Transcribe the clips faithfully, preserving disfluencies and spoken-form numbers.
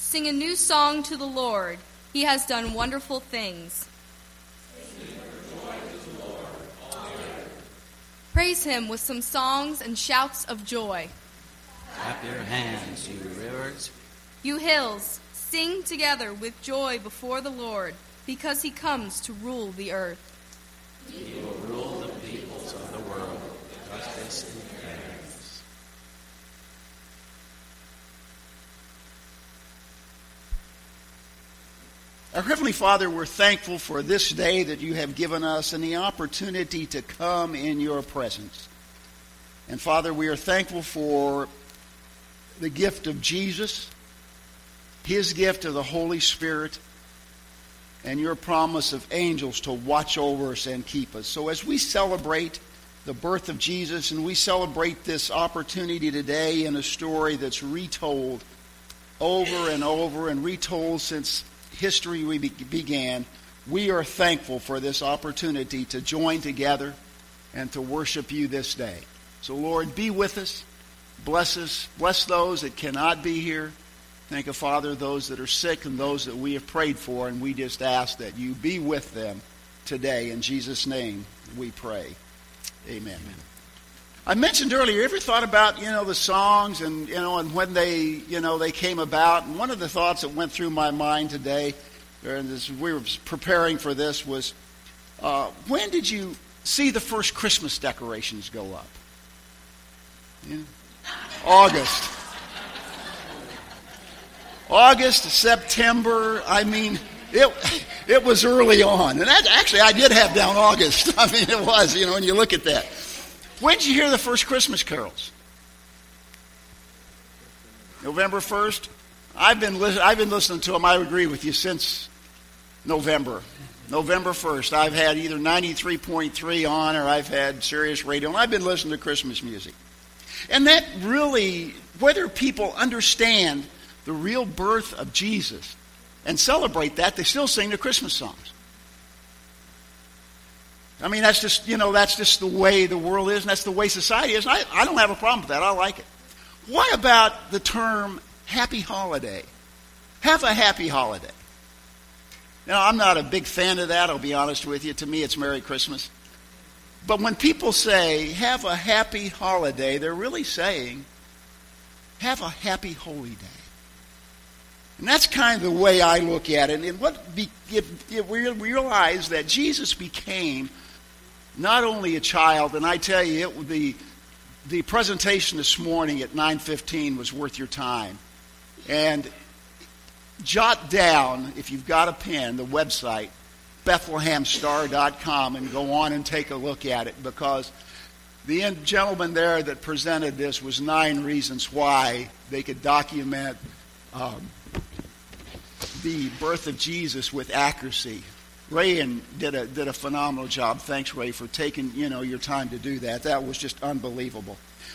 Sing a new song to the Lord. He has done wonderful things. Praise him with some songs and shouts of joy. Clap your hands, you rivers. You hills, sing together with joy before the Lord, because he comes to rule the earth. He will rule the peoples of the world with justice and fairness. Our Heavenly Father, we're thankful for this day that you have given us and the opportunity to come in your presence. And Father, we are thankful for the gift of Jesus, his gift of the Holy Spirit, and your promise of angels to watch over us and keep us. So as we celebrate the birth of Jesus and we celebrate this opportunity today in a story that's retold over and over and retold since history we be- began, we are thankful for this opportunity to join together and to worship you this day. So Lord, be with us, bless us, bless those that cannot be here. Thank you, Father, those that are sick and those that we have prayed for, and we just ask that you be with them today. In Jesus' name we pray. Amen. Amen. I mentioned earlier, ever thought about, you know, the songs and, you know, and when they, you know, they came about? And one of the thoughts that went through my mind today, and as we were preparing for this, was uh, when did you see the first Christmas decorations go up? Yeah. August. August, September, I mean, it it was early on. And that, actually, I did have down August. I mean, it was, you know, when you look at that. When did you hear the first Christmas carols? November first? I've been, li- I've been listening to them, I agree with you, since November. November first. I've had either ninety-three point three on or I've had Sirius Radio, and I've been listening to Christmas music. And that really, whether people understand the real birth of Jesus and celebrate that, they still sing the Christmas songs. I mean, that's just, you know, that's just the way the world is, and that's the way society is. And I, I don't have a problem with that. I like it. What about the term happy holiday? Have a happy holiday. Now, I'm not a big fan of that, I'll be honest with you. To me, it's Merry Christmas. But when people say, have a happy holiday, they're really saying, have a happy holy day. And that's kind of the way I look at it. And what be, if, if we realize that Jesus became not only a child, and I tell you, it, the, the presentation this morning at nine fifteen was worth your time. And jot down, if you've got a pen, the website, Bethlehem Star dot com, and go on and take a look at it, because the gentleman there that presented this was nine reasons why they could document um, the birth of Jesus with accuracy. Ray and did a did a phenomenal job. Thanks, Ray, for taking, you know, your time to do that. That was just unbelievable.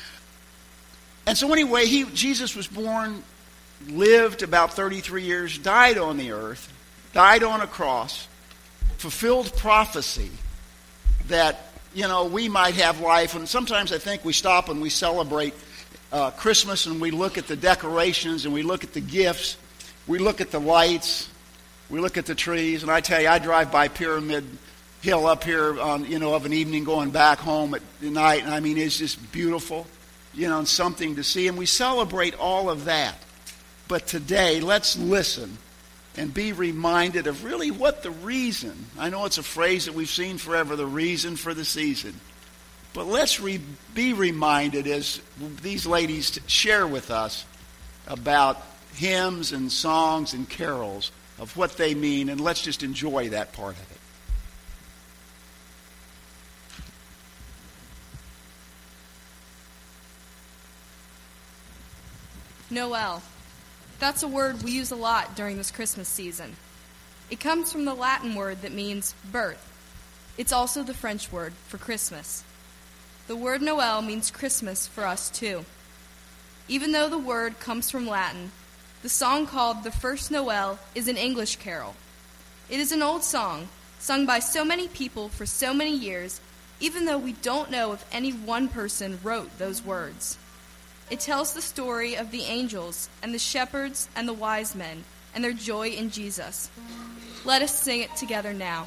And so anyway, he Jesus was born, lived about thirty-three years, died on the earth, died on a cross, fulfilled prophecy that, you know, we might have life. And sometimes I think we stop and we celebrate uh, Christmas and we look at the decorations and we look at the gifts. We look at the lights, we look at the trees, and I tell you, I drive by Pyramid Hill up here on, you know, of an evening going back home at night, and I mean, it's just beautiful, you know, and something to see, and we celebrate all of that. But today, let's listen and be reminded of really what the reason, I know it's a phrase that we've seen forever, the reason for the season, but let's re- be reminded as these ladies share with us about hymns and songs and carols of what they mean, and let's just enjoy that part of it. Noel. That's a word we use a lot during this Christmas season. It comes from the Latin word that means birth. It's also the French word for Christmas. The word Noel means Christmas for us too. Even though the word comes from Latin, the song called The First Noel is an English carol. It is an old song, sung by so many people for so many years, even though we don't know if any one person wrote those words. It tells the story of the angels and the shepherds and the wise men and their joy in Jesus. Let us sing it together now.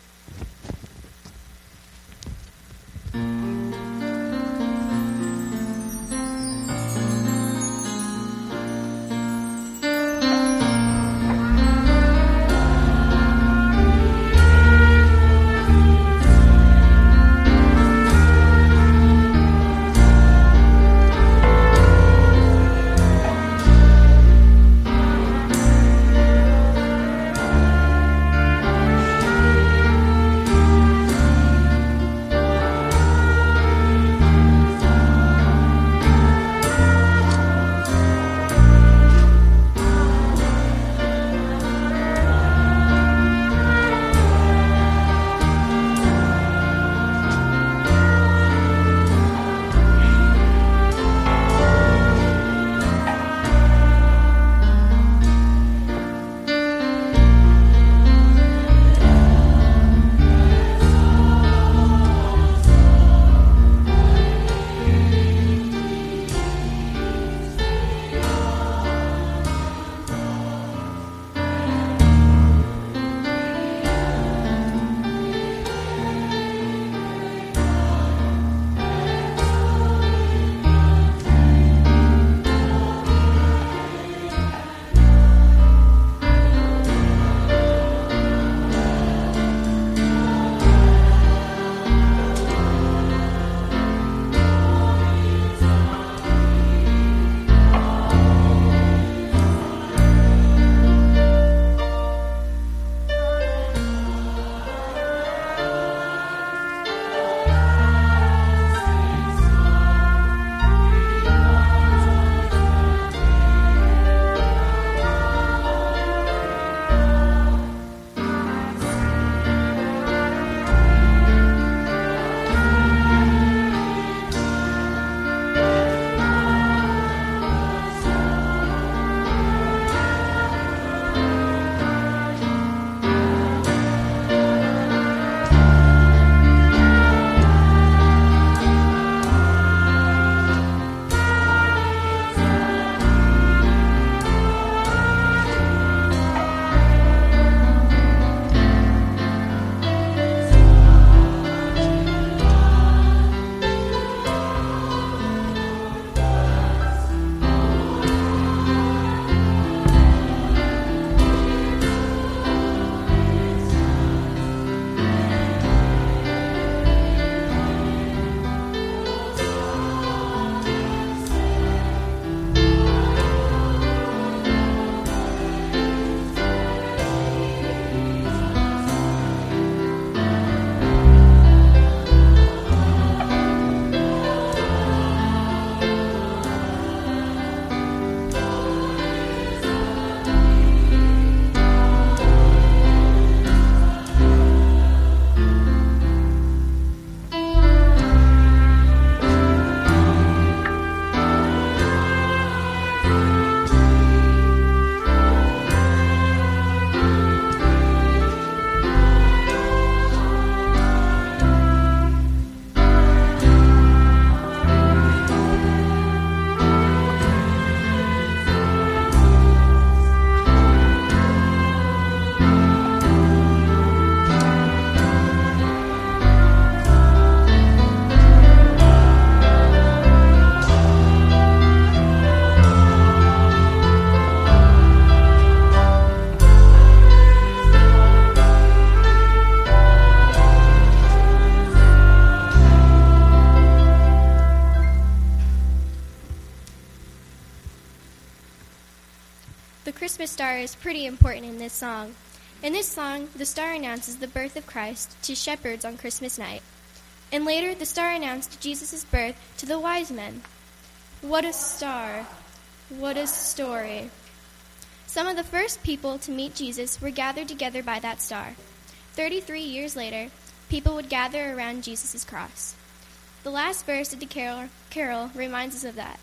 The Christmas star is pretty important in this song. In this song, the star announces the birth of Christ to shepherds on Christmas night. And later, the star announced Jesus' birth to the wise men. What a star. What a story. Some of the first people to meet Jesus were gathered together by that star. Thirty-three years later, people would gather around Jesus' cross. The last verse of the carol, carol reminds us of that.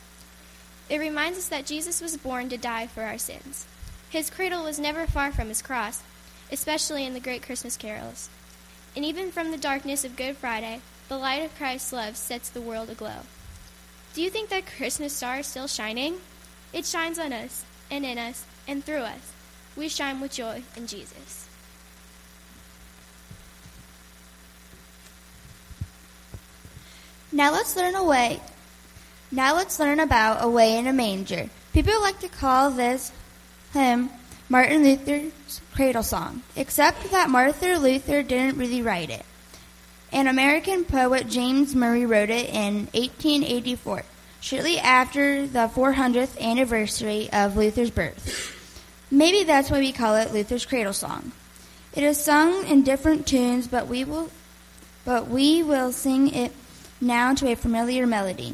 It reminds us that Jesus was born to die for our sins. His cradle was never far from his cross, especially in the great Christmas carols. And even from the darkness of Good Friday, the light of Christ's love sets the world aglow. Do you think that Christmas star is still shining? It shines on us, and in us, and through us. We shine with joy in Jesus. Now let's learn a way. Now let's learn about Away in a Manger. People like to call this hymn Martin Luther's cradle song, except that Martin Luther didn't really write it. An American poet, James Murray, wrote it in eighteen eighty-four, shortly after the four hundredth anniversary of Luther's birth. Maybe that's why we call it Luther's cradle song. It is sung in different tunes, but we will, but we will sing it now to a familiar melody.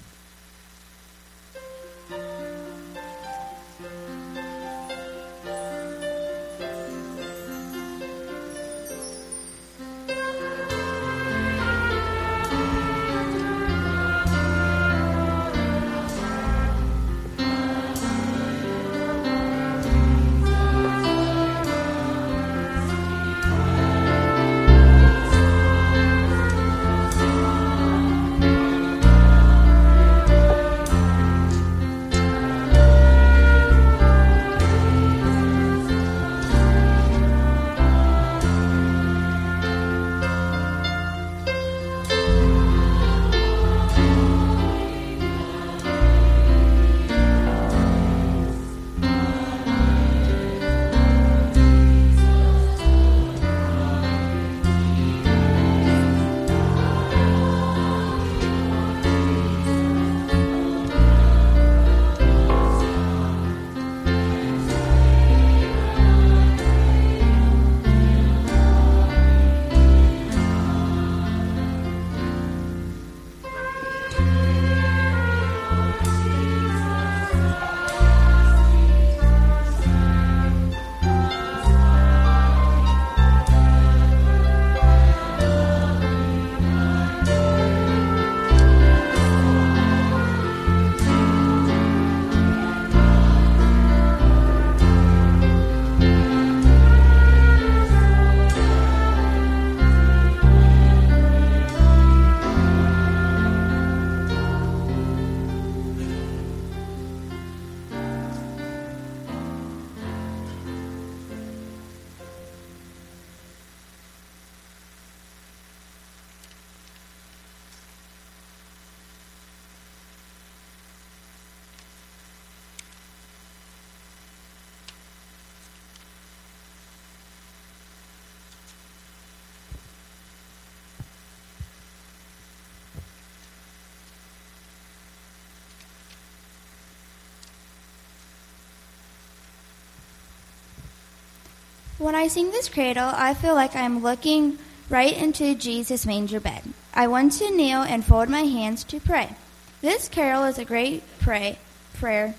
When I sing this cradle, I feel like I'm looking right into Jesus' manger bed. I want to kneel and fold my hands to pray. This carol is a great pray, prayer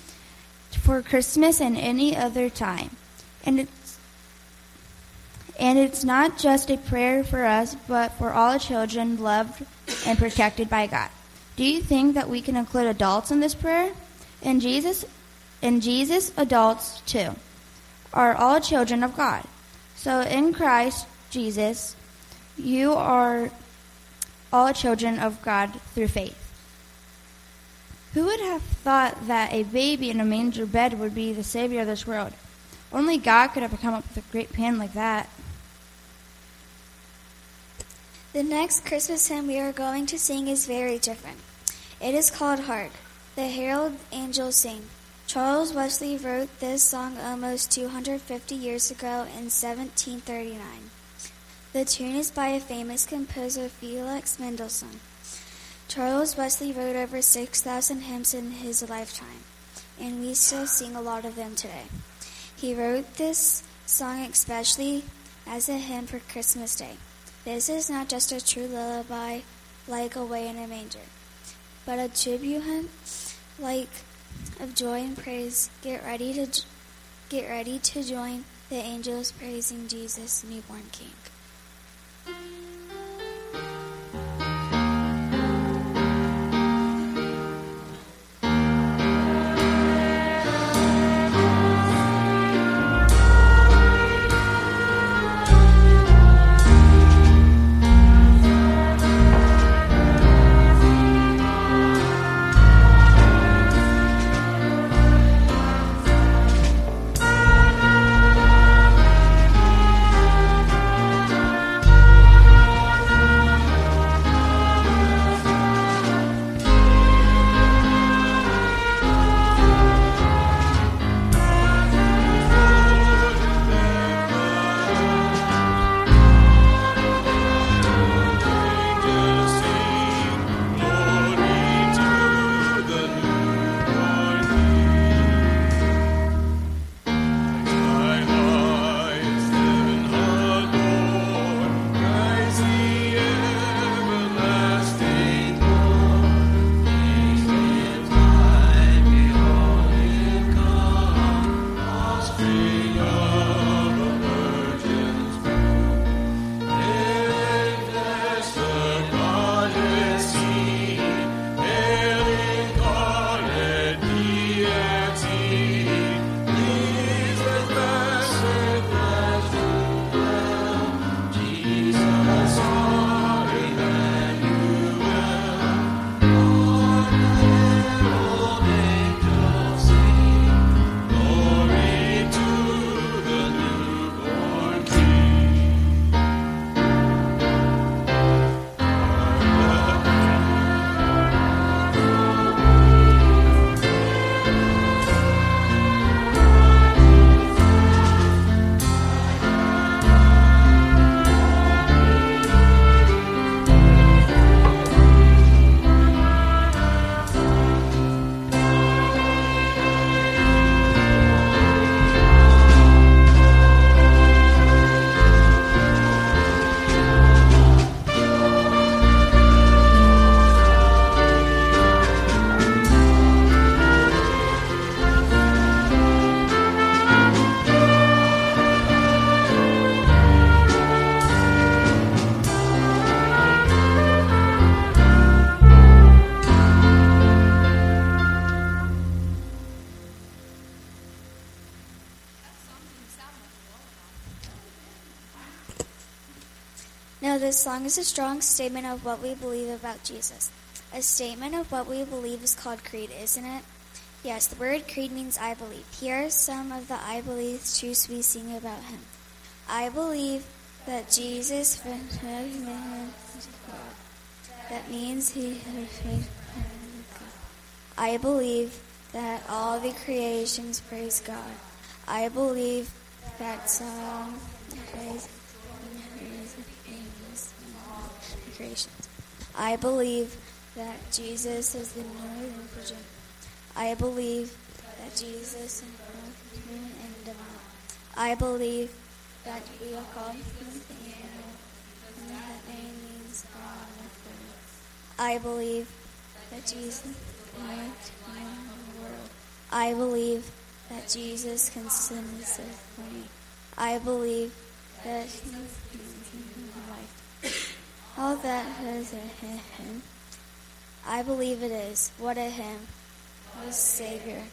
for Christmas and any other time. And it's, and it's not just a prayer for us, but for all children loved and protected by God. Do you think that we can include adults in this prayer? And Jesus, and Jesus, adults too, are all children of God. So in Christ Jesus, you are all children of God through faith. Who would have thought that a baby in a manger bed would be the savior of this world? Only God could have come up with a great plan like that. The next Christmas hymn we are going to sing is very different. It is called Hark. The Herald Angels Sing. Charles Wesley wrote this song almost two hundred fifty years ago in seventeen thirty-nine. The tune is by a famous composer, Felix Mendelssohn. Charles Wesley wrote over six thousand hymns in his lifetime, and we still sing a lot of them today. He wrote this song especially as a hymn for Christmas Day. This is not just a true lullaby like Away in a Manger, but a tribute hymn like of joy and praise. Get ready to get ready to join the angels praising Jesus, newborn King. No, this song is a strong statement of what we believe about Jesus. A statement of what we believe is called creed, isn't it? Yes, the word creed means I believe. Here are some of the I believe truths we sing about him. I believe that Jesus, that means he, I believe that all the creations praise God. I believe that song praise creations. I believe that Jesus is the northern virgin. I believe that Jesus is and divine. I believe that we are called I believe that Jesus lived in the world. I believe that Jesus can send us for me. I believe that he is my life. All that is a hymn. I believe it is. What a hymn. What a Savior.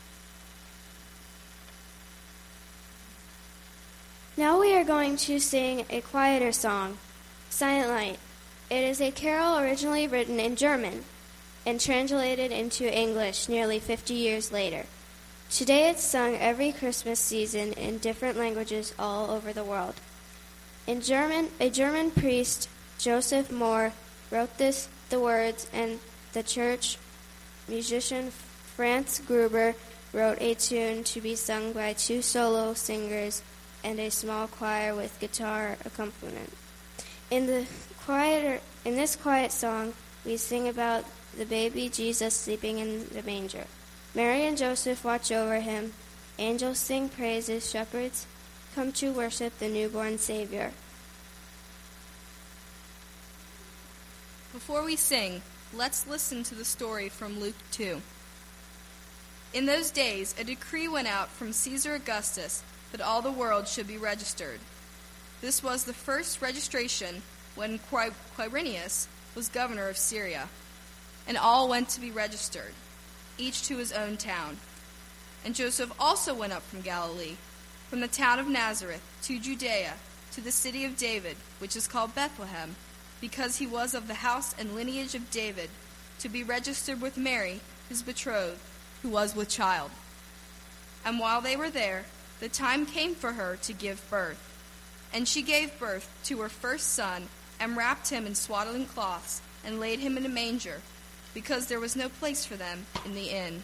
Now we are going to sing a quieter song, Silent Night. It is a carol originally written in German and translated into English nearly fifty years later. Today it's sung every Christmas season in different languages all over the world. In German, a German priest, Joseph Mohr, wrote this, the words, and the church musician Franz Gruber wrote a tune to be sung by two solo singers and a small choir with guitar accompaniment. In the quieter, in this quiet song, we sing about the baby Jesus sleeping in the manger. Mary and Joseph watch over him. Angels sing praises. Shepherds come to worship the newborn Savior. Before we sing, let's listen to the story from Luke two. In those days, a decree went out from Caesar Augustus that all the world should be registered. This was the first registration when Quirinius was governor of Syria, and all went to be registered, each to his own town. And Joseph also went up from Galilee, from the town of Nazareth to Judea, to the city of David, which is called Bethlehem, because he was of the house and lineage of David, to be registered with Mary, his betrothed, who was with child. And while they were there, the time came for her to give birth. And she gave birth to her first son, and wrapped him in swaddling cloths, and laid him in a manger, because there was no place for them in the inn.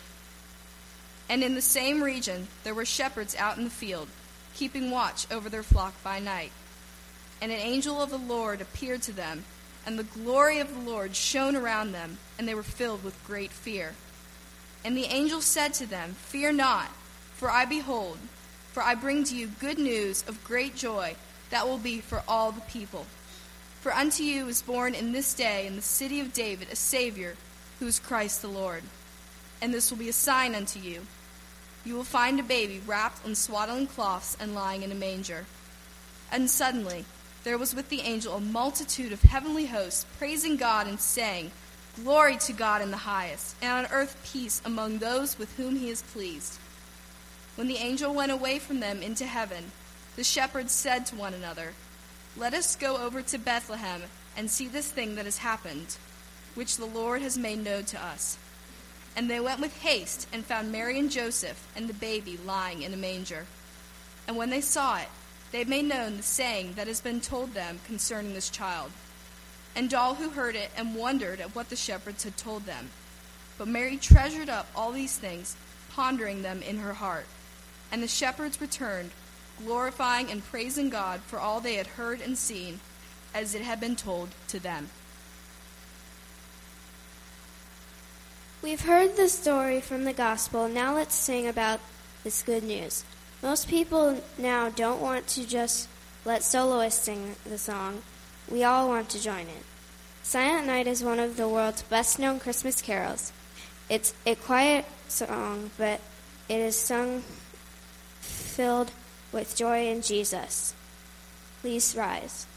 And in the same region there were shepherds out in the field, keeping watch over their flock by night. And an angel of the Lord appeared to them, and the glory of the Lord shone around them, and they were filled with great fear. And the angel said to them, Fear not, for I behold, for I bring to you good news of great joy that will be for all the people. For unto you is born in this day in the city of David a Savior, who is Christ the Lord. And this will be a sign unto you. You will find a baby wrapped in swaddling cloths and lying in a manger. And suddenly there was with the angel a multitude of heavenly hosts, praising God and saying, Glory to God in the highest, and on earth peace among those with whom he is pleased. When the angel went away from them into heaven, the shepherds said to one another, Let us go over to Bethlehem and see this thing that has happened, which the Lord has made known to us. And they went with haste and found Mary and Joseph and the baby lying in a manger. And when they saw it, they made known the saying that has been told them concerning this child. And all who heard it and wondered at what the shepherds had told them. But Mary treasured up all these things, pondering them in her heart. And the shepherds returned, glorifying and praising God for all they had heard and seen, as it had been told to them. We've heard the story from the gospel. Now let's sing about this good news. Most people now don't want to just let soloists sing the song. We all want to join in. Silent Night is one of the world's best-known Christmas carols. It's a quiet song, but it is sung filled with joy in Jesus. Please rise.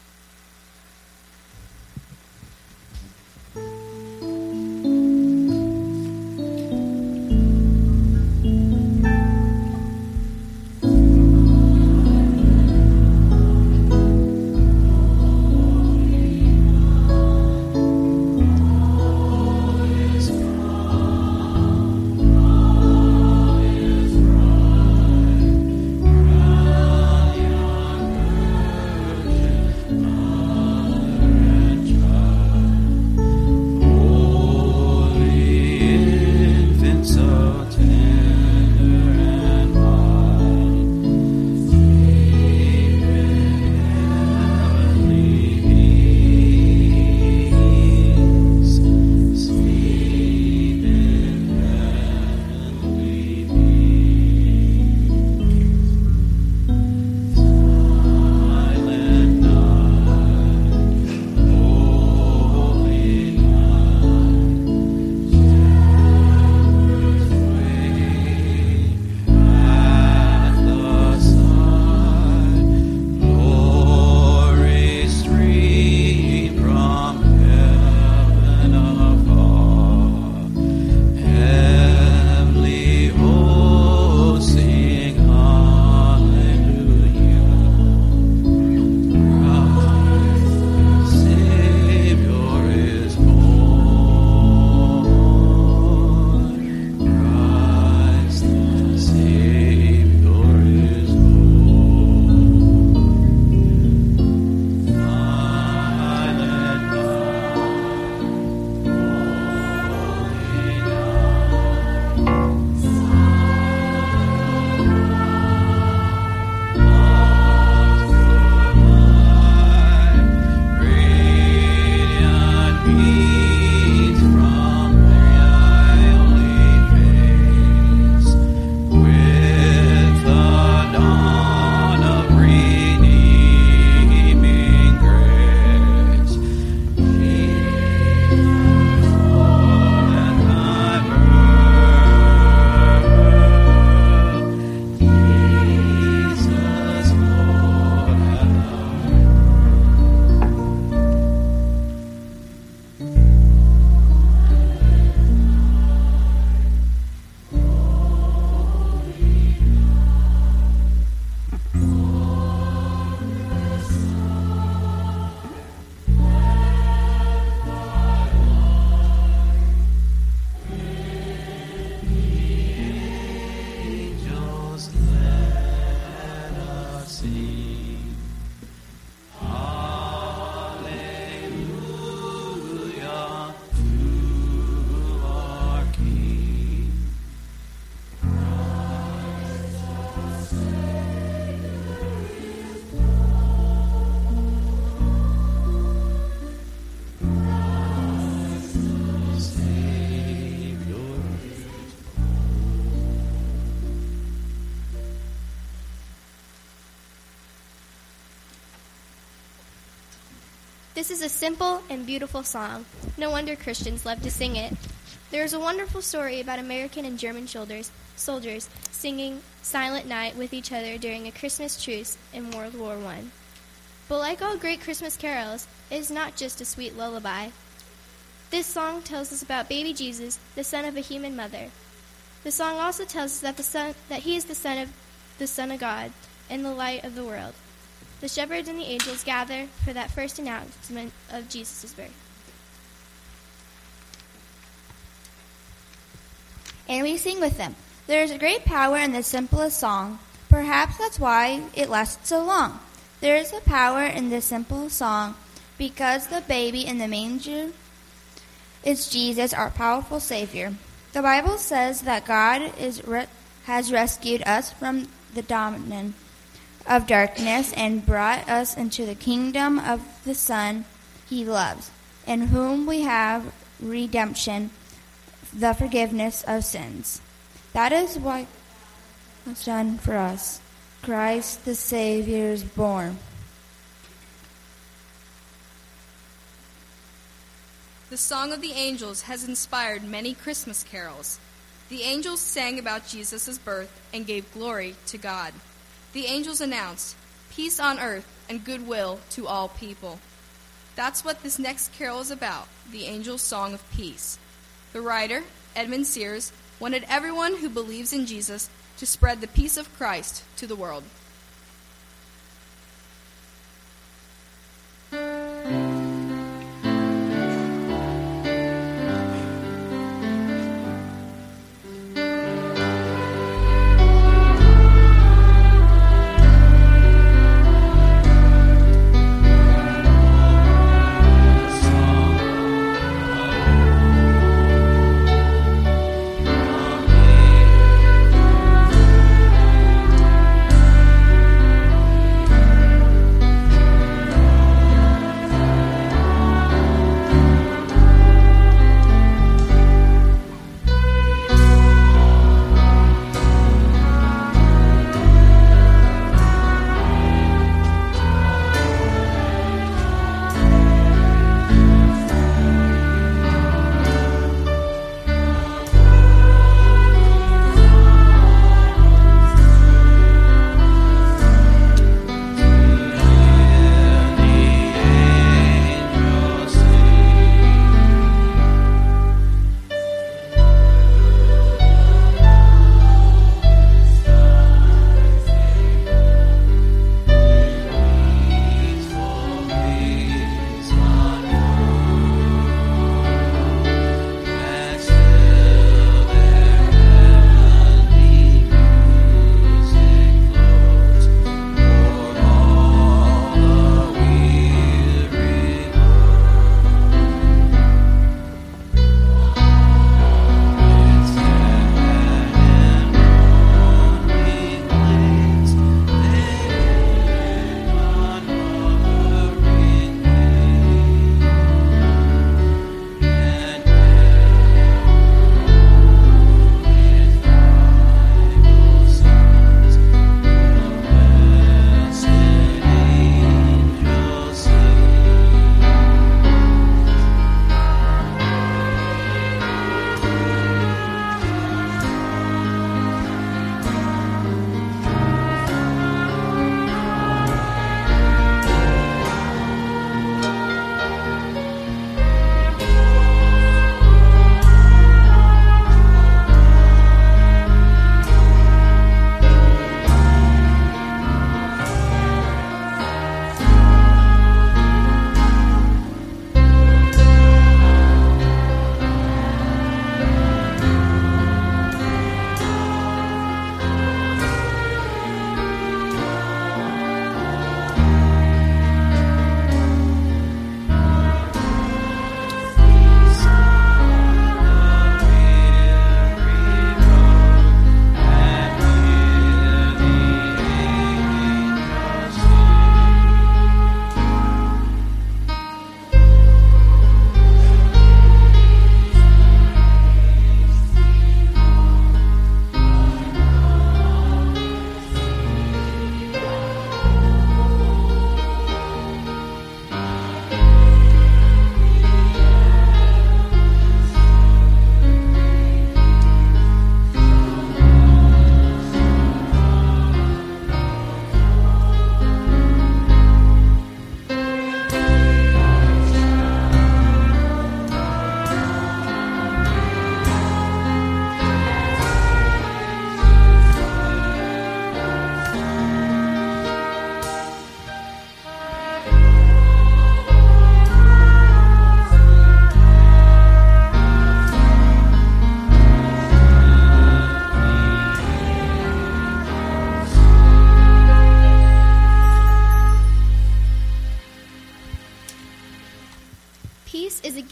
This is a simple and beautiful song. No wonder Christians love to sing it. There is a wonderful story about American and German soldiers, soldiers singing Silent Night with each other during a Christmas truce in World War One. But like all great Christmas carols, it is not just a sweet lullaby. This song tells us about baby Jesus, the son of a human mother. The song also tells us that the son, that he is the son of the Son of God and the light of the world. The shepherds and the angels gather for that first announcement of Jesus' birth. And we sing with them. There is a great power in the simplest song. Perhaps that's why it lasts so long. There is a power in this simple song because the baby in the manger is Jesus, our powerful Savior. The Bible says that God is re- has rescued us from the dominion of darkness and brought us into the kingdom of the Son he loves, in whom we have redemption, the forgiveness of sins. That is what was done for us. Christ the Savior is born. The Song of the Angels has inspired many Christmas carols. The angels sang about Jesus' birth and gave glory to God. The angels announced, "Peace on earth and goodwill to all people." That's what this next carol is about, the Angels' Song of Peace. The writer, Edmund Sears, wanted everyone who believes in Jesus to spread the peace of Christ to the world. Song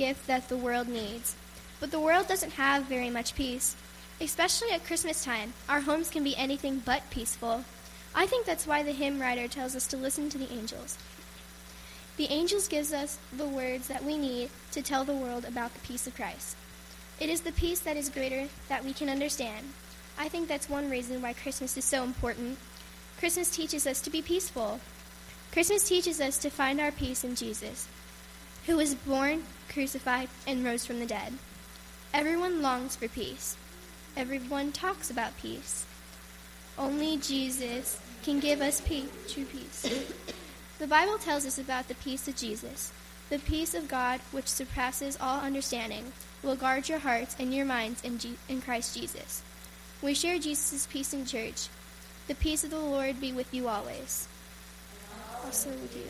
gift that the world needs. But the world doesn't have very much peace. Especially at Christmas time, our homes can be anything but peaceful. I think that's why the hymn writer tells us to listen to the angels. The angels gives us the words that we need to tell the world about the peace of Christ. It is the peace that is greater that we can understand. I think that's one reason why Christmas is so important. Christmas teaches us to be peaceful. Christmas teaches us to find our peace in Jesus, who was born, crucified, and rose from the dead. Everyone longs for peace. Everyone talks about peace. Only Jesus can give us peace, true peace. The Bible tells us about the peace of Jesus. The peace of God, which surpasses all understanding, will guard your hearts and your minds in, G- in Christ Jesus. We share Jesus' peace in church. The peace of the Lord be with you always. Also with you.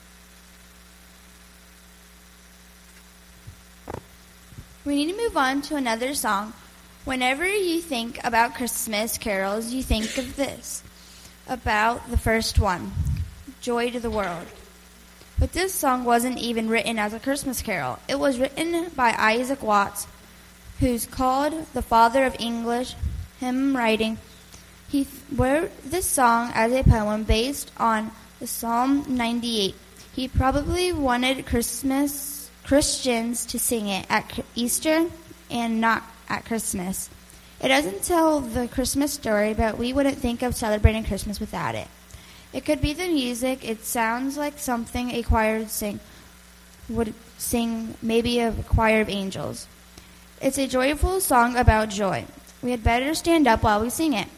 We need to move on to another song. Whenever you think about Christmas carols, you think of this, about the first one, Joy to the World. But this song wasn't even written as a Christmas carol. It was written by Isaac Watts, who's called the father of English hymn writing. He wrote this song as a poem based on the Psalm ninety-eight. He probably wanted Christmas Christians to sing it at Easter and not at Christmas. It doesn't tell the Christmas story, but we wouldn't think of celebrating Christmas without it. It could be the music. It sounds like something a choir would sing, would sing, maybe a choir of angels. It's a joyful song about joy. We had better stand up while we sing it.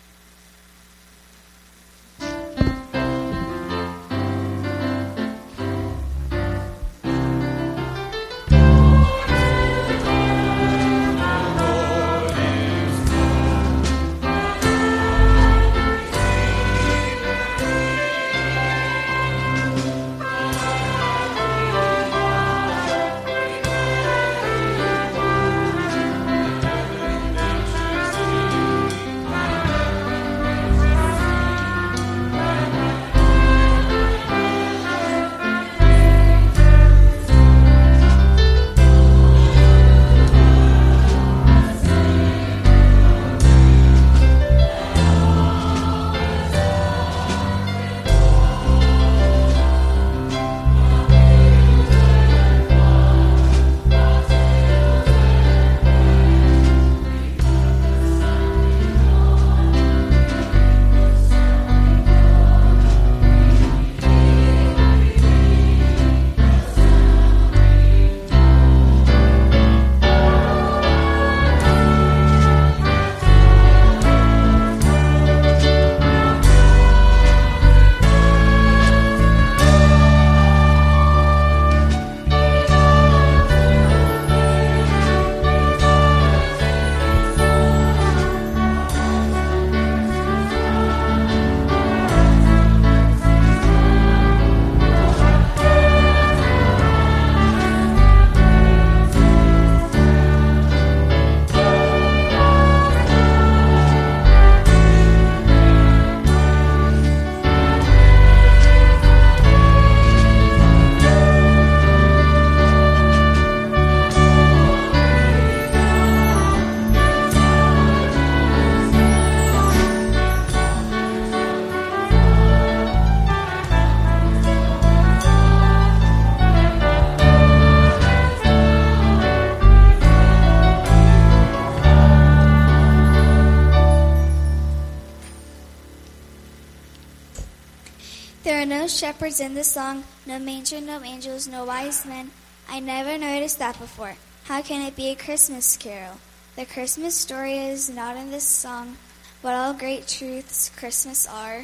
There are no shepherds in this song, no manger, no angels, no wise men. I never noticed that before. How can it be a Christmas carol? The Christmas story is not in this song, but all great truths Christmas are.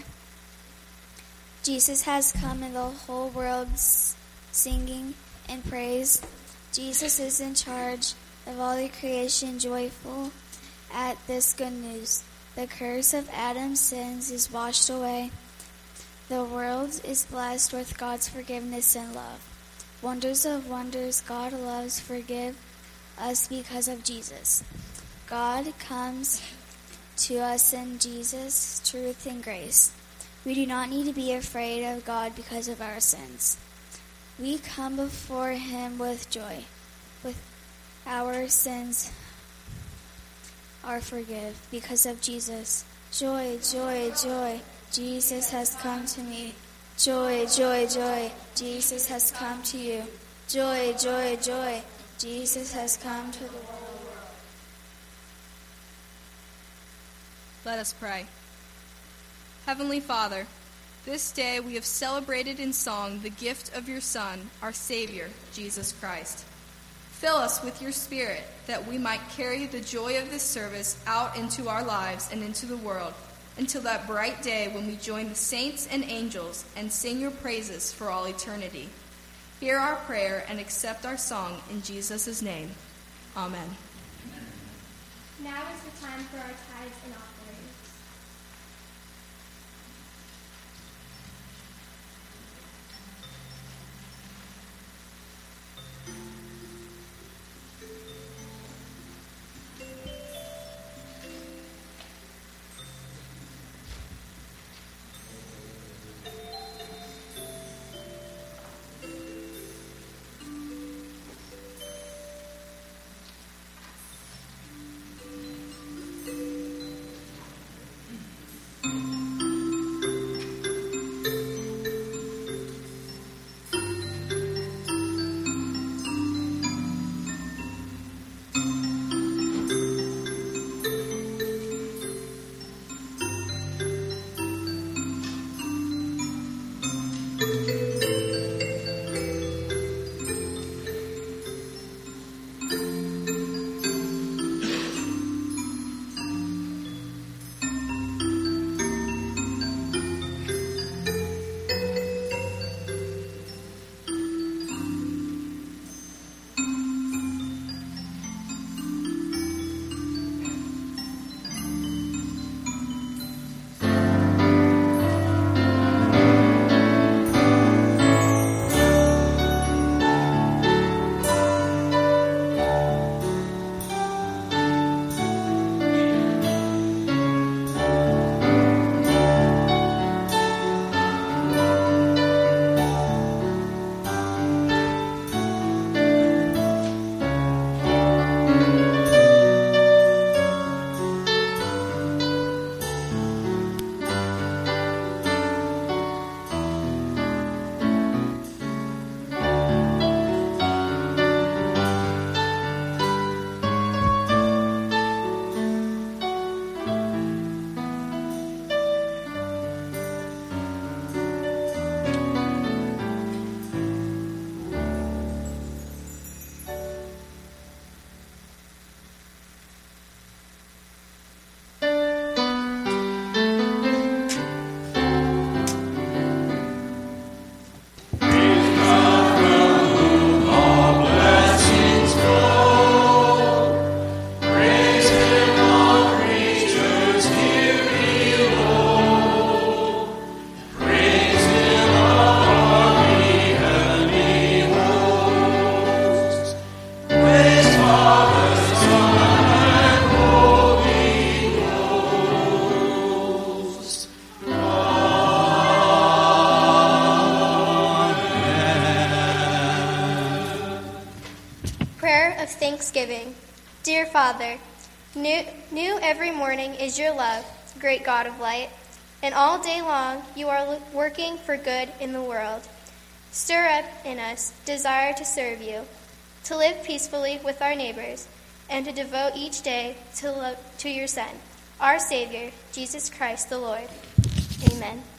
Jesus has come and the whole world's singing and praise. Jesus is in charge of all the creation, joyful at this good news. The curse of Adam's sins is washed away. The world is blessed with God's forgiveness and love. Wonders of wonders, God loves forgive us because of Jesus. God comes to us in Jesus, truth and grace. We do not need to be afraid of God because of our sins. We come before Him with joy. with our sins are forgiven because of Jesus. Joy, joy, joy, Jesus has come to me. Joy, joy, joy, Jesus has come to you. Joy, joy, joy, Jesus has come to the world. Let us pray. Heavenly Father, this day we have celebrated in song the gift of your Son, our Savior, Jesus Christ. Fill us with your Spirit, that we might carry the joy of this service out into our lives and into the world, until that bright day when we join the saints and angels and sing your praises for all eternity. Hear our prayer and accept our song in Jesus' name. Amen. Now is the time for our tithes and offerings. Thanksgiving. Dear Father, new, new every morning is your love, great God of light, and all day long you are working for good in the world. Stir up in us desire to serve you, to live peacefully with our neighbors, and to devote each day to, lo- to your Son, our Savior, Jesus Christ the Lord. Amen.